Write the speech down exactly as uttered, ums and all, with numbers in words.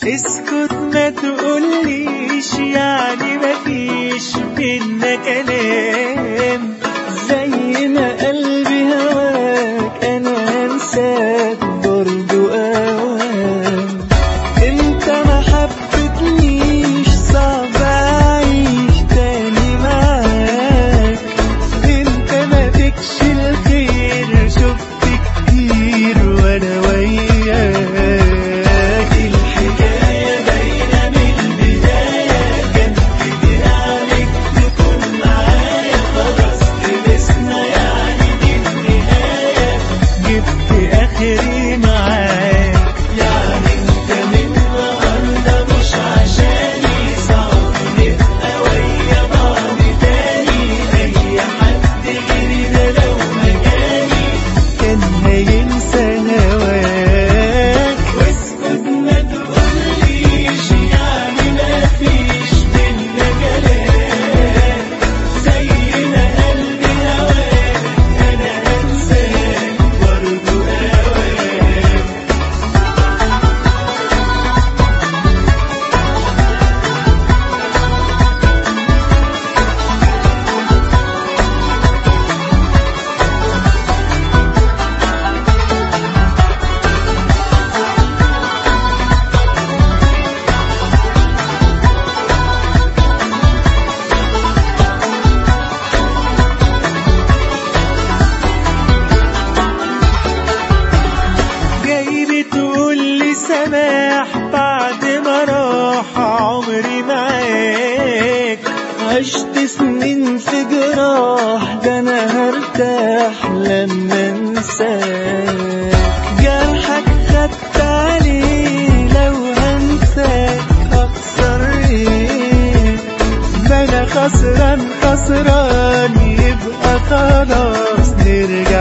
اسكت ما تقوليش، يعني مفيش بينا كلام. زي ما قلبي هواك انا انساك برضو اوام. انت ما حبتنيش، صعب اعيش تاني معاك. انت ما فيكش الخير، شفت كتير وانا وياك. الحكاية باينة من البداية، كان في عليك تكون معايا. خلاص خلصنا يعني دي النهاية، جبت اخري معاك. يعني انت من النهارده مش عشاني، صعب نبقى ويا بعض تاني. اي حد غيري ده لو مكاني كان هينسى هواك. واسكت ما تقوليش، يعني مفيش بينا كلام. زي ما قلبي هواك انا هنساك برضو اوام. جاي بتقولي سماح بعد ما راح عمري معاك. عشت سنين في جراح، ده انا هرتاح لما انساك. جرحك خدت عليه، لو هنساك هخسر ايه؟ ما انا خسران خسران، يبقى خلاص نرجع